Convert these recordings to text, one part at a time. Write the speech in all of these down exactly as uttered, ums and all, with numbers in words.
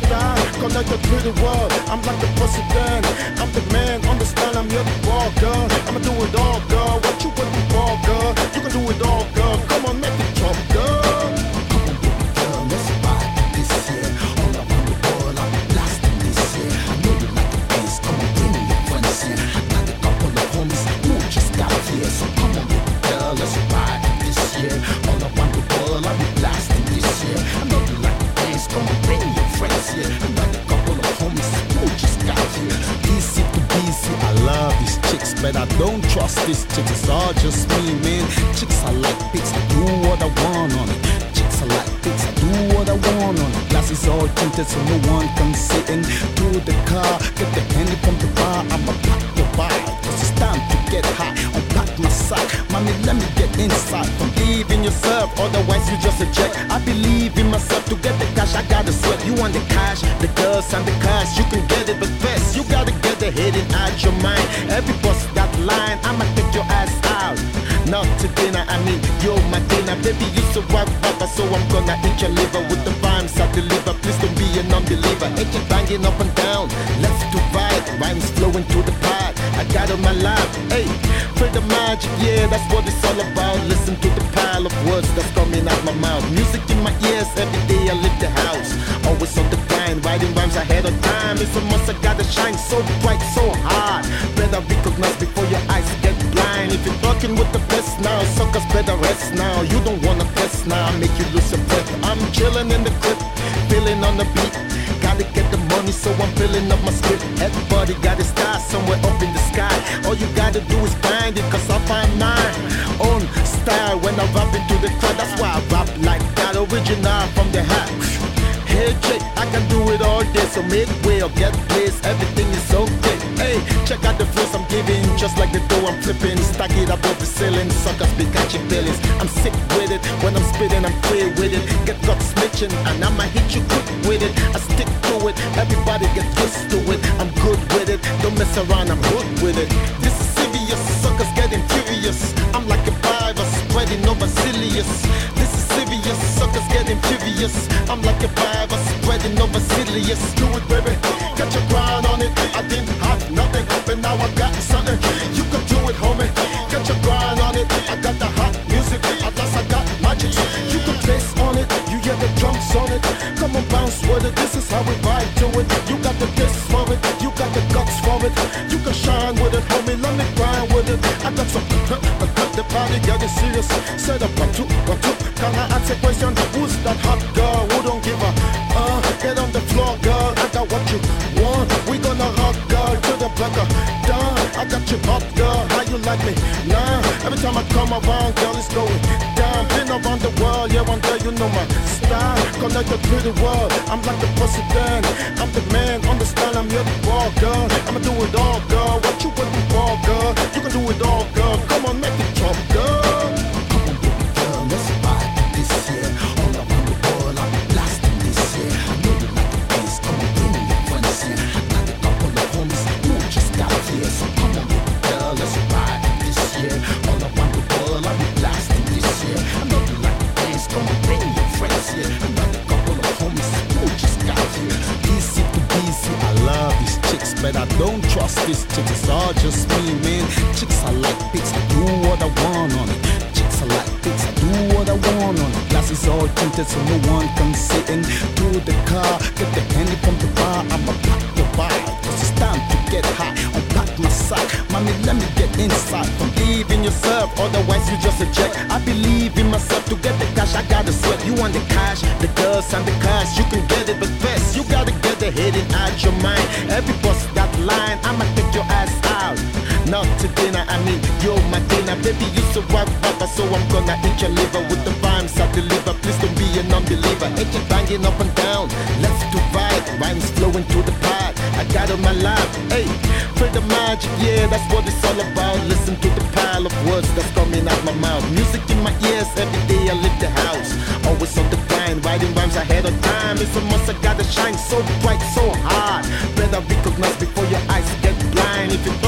Style, connected to the world. I'm like the president. I'm the man, understand I'm here to ball, girl. I'ma do it all, girl. What you waiting for, girl? You can do it all, girl. Come on, make it jump, girl. Come on, baby girl, let's ride this year. All around the world, I'm blasting this year. I know you like the bass, come on, bring your friends here. I got a couple of homies who just got here. So come on, baby girl, let's ride this year. All around the world, I'll be blasting this year. I know you like the bass, come on, bring your friends here. I got a couple of homies who just got here. Easy to easy, I love these chicks, but I don't trust these chicks. It's all just me, man. Chicks I like pics, I do what I want on it. Chicks I like pics, I do what I want on it. Glasses all tinted so no one can sit in to the car. Get the handy from the bar, I'ma pack your vibe. Cause it's time to get high, unpack my sack. Mommy, let me get inside. Believe in yourself, otherwise you just a jet. I believe in myself, to get the cash I gotta sweat. You want the cash, the girls and the cars, you can get it, but first you gotta get the hidden out your mind. Every boss that line, I'ma take your ass out. Not to dinner, I mean you're my dinner. Baby, you so rock rapper, so I'm gonna eat your liver with the rhymes I deliver. Please don't be a non-believer. Ain't you banging up and down, left to right, rhymes flowing to the pot. I got on my lap, hey, feel the magic, yeah, that's what it's all about. Listen to the pile of words that's coming out my mouth. Music in my ears, every day I leave the house. Always on the grind, writing rhymes ahead of time. It's a must, I gotta shine so bright, so hard. Better recognize before your eyes get blind. If you're talking with the best now, suckers better rest now. You don't wanna press now, make you lose your breath. I'm chilling in the crib, feeling on the beat. Gotta get the money, so I'm filling up my script. Everybody got a star somewhere up in the sky. All you gotta do is find it, cause I find mine own style when I rap into the crowd. That's why I rap like that, original from the hat. Hey Jay, I can do it all day, so make way or get placed, everything is okay. Hey, check out the flows I'm giving, just like the dough I'm flipping. Stack it above the ceiling, suckers be catching feelings. I'm sick with it, when I'm spitting I'm free with it. Get caught snitching, and I'ma hit you quick with it. I stick to it, everybody get used to it. I'm good with it, don't mess around, I'm good with it. This is serious, suckers getting furious. I'm like a virus, spreading over Silius. This is serious, suckers getting furious. I'm like a virus, spreading over Silius. Do it, baby, get your grind on it. I didn't have nothing, but now I got something. You can do it, homie, get your grind on it. I got the hot music, at last I got magic. You can place on it, you hear the drums on it. Come on, bounce with it, this is how we vibe to it. You got the kiss for it, you got the guts for it. You can shine with it, homie, let me grind with it. I got some, the party getting serious. Set up one, two, one, two. Can I ask a question? Who's that hot girl who don't give a uh, get on the floor, girl, I got what you want. We gonna rock, girl, to the breaker down. I got you hot, girl, how you like me? Nah, every time I come around, girl, it's going down. Been around the world, yeah, one day you know my style. Connected to the world, I'm like the president. I'm the man, understand I'm here to ball, girl. I'ma do it all, girl, what you waiting for, girl? You can do it all, girl, come on, make it jump, girl. Come on, baby girl, let's ride this year. All around the world, I'll be blasting this year. I know you like the bass, come on, bring your friends here. I got a couple of homies who just got here. So come on, baby girl, let's ride this year. All around the world, I'll be blasting this year. I know you like the bass, come on, bring your friends here. I got a couple of homies who just got here. Easy to easy, I love these chicks, but I don't trust these chicks. It's all just me, man. Chicks I like pics, I do what I want on it. Chicks I like pics, I do what I want on it. Glasses all tinted so no one can sit in to the car. Get the handy from the bar, I'ma pack your vibe. Cause it's time to get high, unpack my sack. Mommy, let me get inside. Believe in yourself, otherwise you just a jet. I believe in myself, to get the cash I gotta sweat. You want the cash, the girls and the cars, you can get it, but first you gotta get the hidden out your mind. Every boss that line, I'ma take your ass out. Not to dinner, I mean you're my dinner. Baby, you so rock rapper, so I'm gonna eat your liver with the rhymes I deliver. Please don't be a non-believer. Ain't you banging up and down, left to right, rhymes flowing to the pot. I got on my lap, hey, feel the magic, yeah, that's what it's all about. Listen to the pile of words that's coming out my mouth. Music in my ears, every day I leave the house. Always on the grind, writing rhymes ahead of time. It's a must, I gotta shine so bright, so hard. Better recognize before your eyes get blind. If you're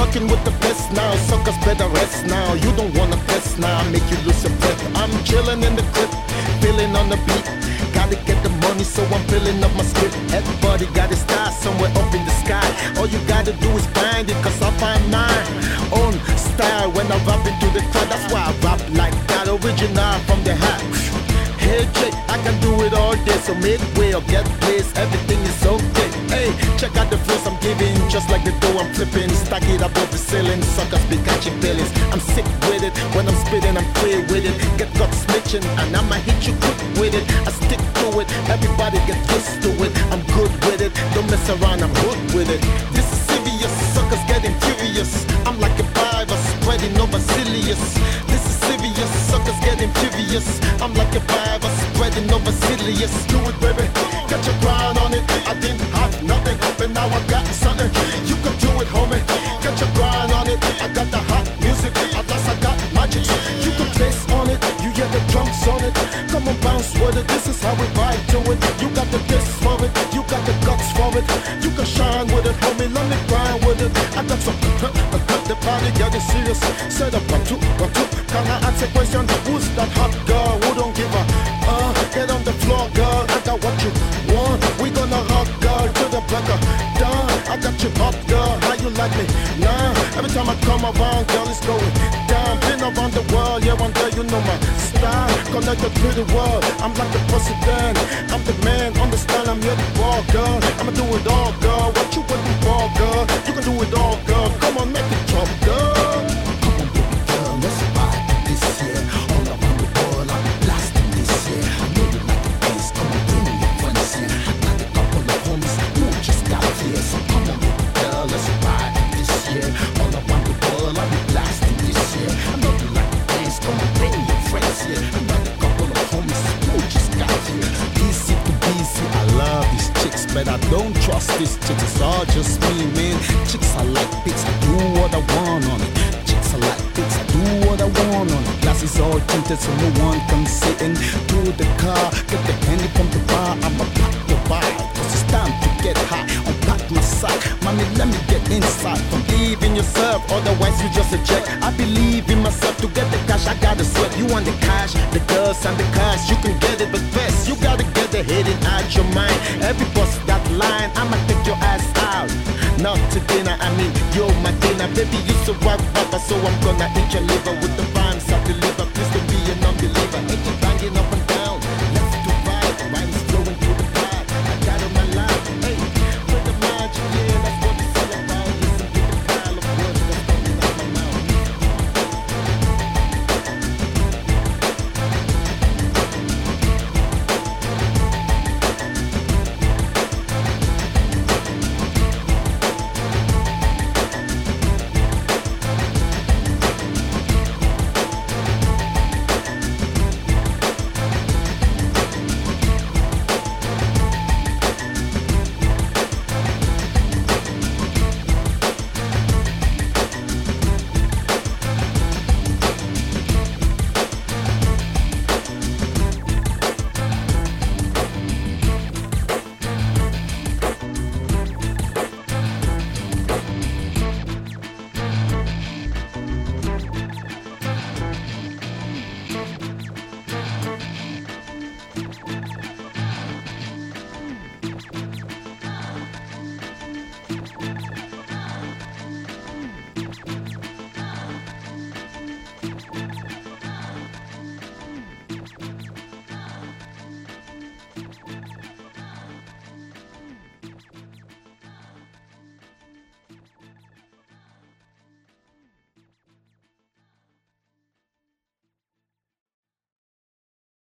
rocking with the best now. Suckers better rest now. You don't wanna test now, make you lose your breath. I'm chilling in the crib, feeling on the beat. Gotta get the money, so I'm filling up my script. Everybody got a star somewhere up in the sky. All you gotta do is find it, cause I find mine own style when I rap into the crowd. That's why I rap like that, original from the hat. Hey Jay, I can do it all day, so make way or get placed, everything is okay. Hey, check out the flows I'm giving, just like the dough I'm flipping. Stack it above the ceiling, suckers be catching feelings. I'm sick with it, when I'm spitting I'm free with it. Get got snitching, and I'ma hit you quick with it. I stick to it, everybody get used to it. I'm good with it, don't mess around, I'm good with it. This is serious, suckers getting furious. I'm like a virus, spreading over Silius. This is serious, suckers getting furious. I'm like a virus, spreading over Silius. Do it, baby, get your grind on it. I didn't have nothing, but now I got something. You can do it, homie, get your grind on it. I got the hot music, at last I got magic. You can place on it, you hear the drums on it. Come on, bounce with it, this is how we vibe to it. You got the disc for it, you got the guts for it. You can shine with it, homie, let me grind with it. I got some, the party getting serious. Set up one, two, one, two. Can I ask a question? Who's that hot girl who don't give a uh? Get on the floor, girl, I got what you want. We gonna rock, girl, to the break of dawn. I got you hot, girl, how you like me? Nah, every time I come around, girl, it's going down. Been around the world, yeah, one day you know my style. Connected to the world, I'm like the president. I'm the man, understand, I'm here to walk, girl. I'ma do it all, girl, what you waiting for, girl? You can do it all, girl, come on, make it jump, girl. Come on, baby girl, let's ride this year. All around the world, I'm blasting this year. I know you like the bass, come on, bring your friends here. I got a couple of homies who just got here. So come on, baby girl, let's ride this year. All around the world, I'm blasting this year. I know you like the bass, come on, bring your friends here. I got a couple of homies who just got here. Easy to easy, I love these chicks, but I don't trust these chicks. It's all just me, man. Chicks I like pics, I do what I want on it. Chicks I like pics, I do what I want on it. Glasses all tinted so no one comes sitting to the car. Get the candy from the bar, I'ma pop the vibe. Cause it's time to get high, unpack my sack. Mommy, let me get inside. Don't believe in yourself, otherwise you just a jet. I believe in myself, to get the cash, I gotta sweat. You want the cash, the girls and the cars, you can get it, but first you gotta get the hidden out your mind. Every boss that line, I'ma take your ass out. Not to dinner, I mean, you're my dinner. Baby, you so rock rapper, so I'm gonna eat your liver with the rhymes I deliver. Please don't be a non-believer. Ain't you banging up